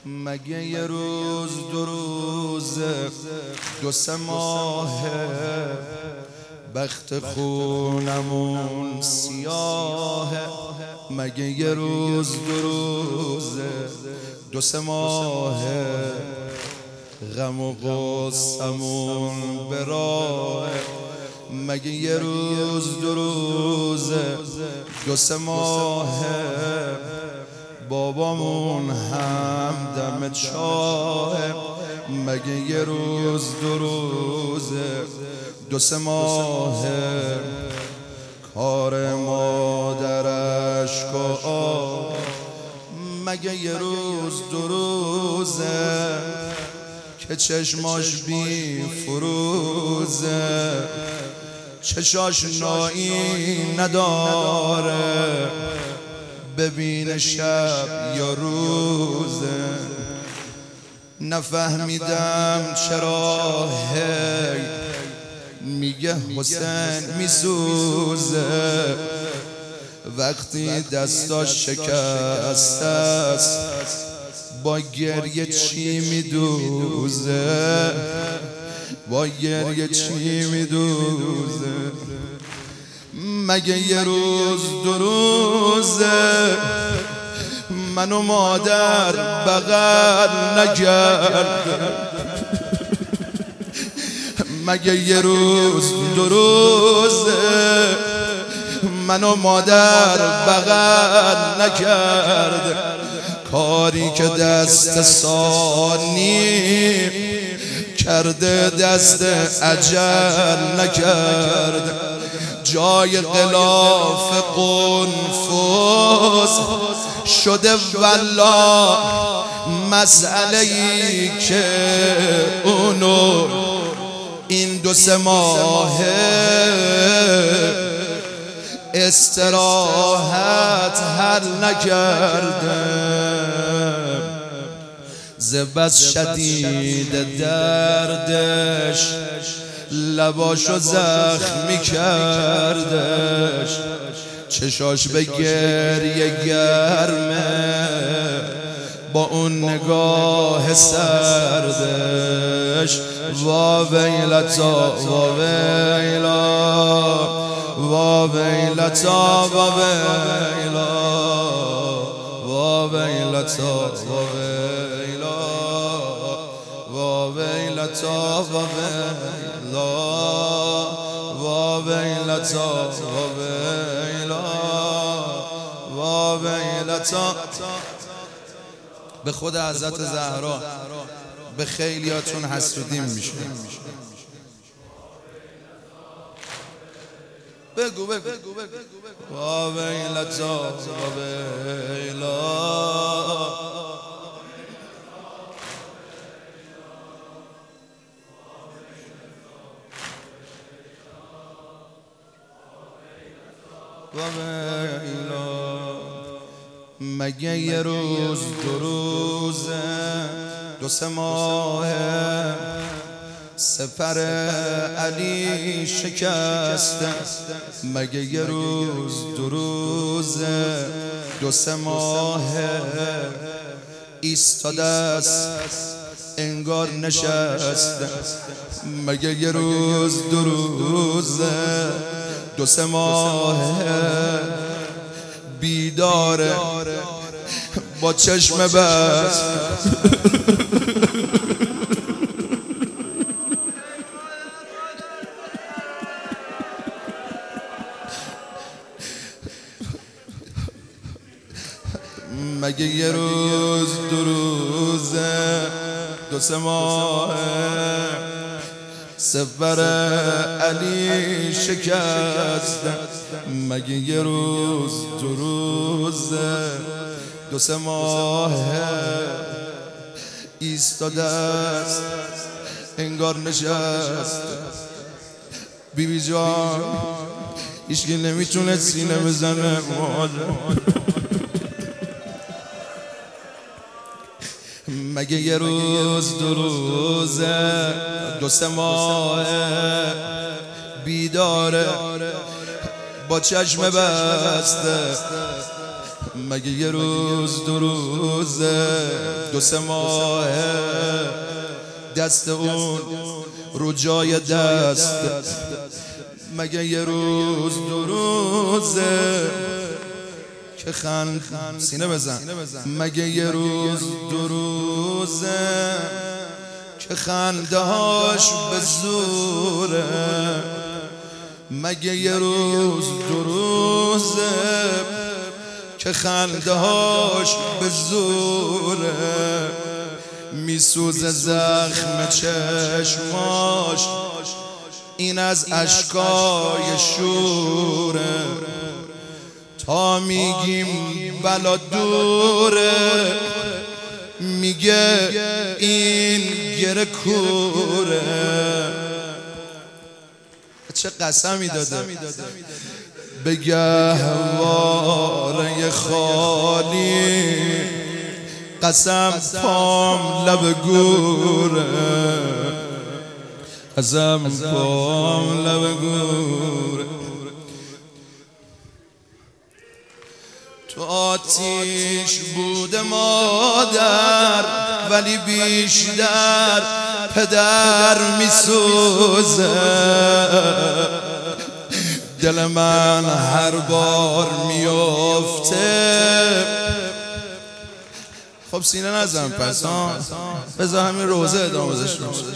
مگه یه روز دو روزه دو سه ماهه بخت خونمون سیاهه. مگه یه روز دو روزه دو سه ماهه غم و غصمون به راهه. مگه یه روز دو روزه دو سه ماهه بابامون هم دم چاهه. مگه یه روز دو روزه دو سه ماهه کار مادرش که آه. مگه یه روز دو روزه که چشماش بی فروزه چشاش نایی نداره ببین شب یا روزه. نفهمیدم چرا هی میگه حسین میسوزه وقتی دستاش شکسته است با گریه چی میدوزه با گریه چی میدوزه. مگه یه روز دو روزه منو مادر بغل نکرد. مگه یه روز دو روزه منو مادر بغل نکرد. کاری که دست ثانی کرده دست اجل نکرد. جای غلاف قنفس شده والله مسئله‌ای که اونو این دو سه ماهه استراحت حل نکردم. ز بس شدید دردش لباشو زخمی کردش چشاش به گریه گرمه با اون نگاه سردش. وا ویلتا وا ویلا وا ویلتا وا ویلا وا ویلتا وا ویلا وا ویلتا وا ویلا وا ویلتا وا ویلا وا ویلتا. به خود حضرت زهرا به خیلیاتون حسودیم میشه. بگو بگو وا ویلتا وا ویلا وا ویلا. مگه یه روز دو روزه دو سه ماهه سپر علی شکسته. مگه یه روز دو روزه دو سه ماهه ایستاده است انگار نشسته. مگه یه روز دو روزه دو سه ماهه بیداره با چشم بست. مگه یه روز دو روزه دو سه ماهه سفر علی شکسته. مگه یه روز دو روزه دو سه ماهه ایستاده است انگار نشسته. بیبی جان هیچکی نمیتونه سینه بزنه مادر. مگه یه روز دو روزه دو سه ماهه بیداره با چشم بسته. مگه یه روز دو روزه، دو سه ماهه دست اون رو جای دست. مگه یه روز دو روزه که سینه بزن. مگه یه روز دو روزه که خنده هاش به زوره. مگه یه روز دو روزه که خنده هاش به زوره. میسوزه زخم چشماش، این از اشکای شوره. تا میگیم بلا دوره، میگه این گره کوره. چه قسمی داده به گهواره خالی، قسم پام لب گوره. قسم پام لب گوره. تو آتیش بوده مادر، ولی بیشتر پدر میسوزه. دل من هر بار میفته. خب سینه نزن پس بذار همین روزه ادامه بزش.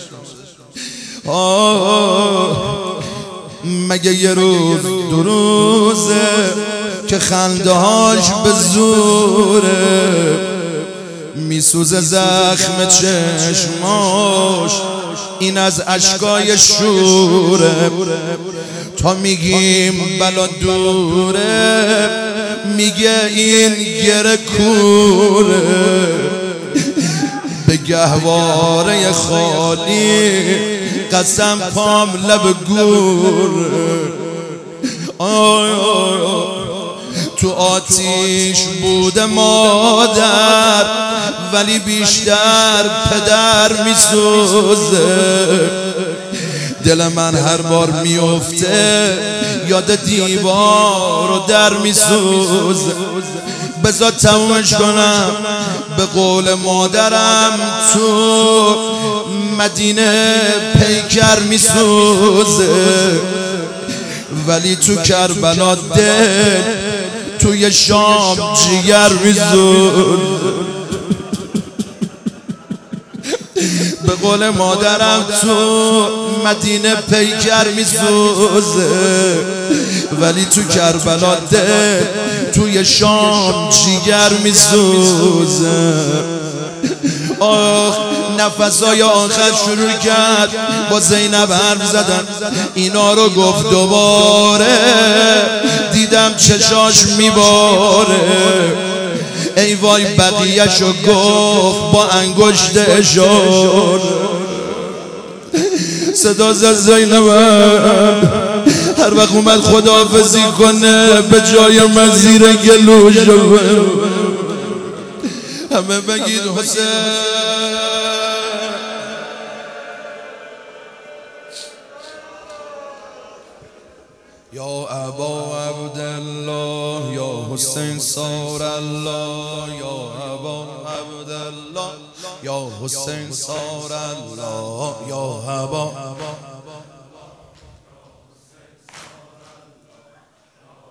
مگه یه روز دو روزه که خنده هاش به زوره. میسوزه زخم چشماش، این از اشکای شوره. تا میگیم بلا دوره، میگه این گره کوره. به گهواره خالی، قسم پام لب گوره. تو آتیش بوده مادر، ولی بیشتر پدر میسوزه. دل من هر بار میفته، یاد دیوار و در میسوزه. بذار تمومش کنم به قول مادرم، تو مدینه پیکر میسوزه. ولی تو کربلا دل، توی شام جگر میسوزه. به قول مادرم تو مدینه پیکر میسوزه. ولی تو کربلا دل، توی شام جگر میسوزه. آخ نفسای آخر شروع کرد با زینب حرف زدن. اینا رو گفت دوباره، دیدم چشاش میباره. ای وای بقیه‌شو گفت با انگشت اشاره. صدا زد زینب هر وقت اومد خداحافظی کنه، به جای من زیر گلوش همه بگید حسین. یا ابا عبدالله یا حسین صار الله. یا ابا عبدالله یا حسین صار الله. یا ابا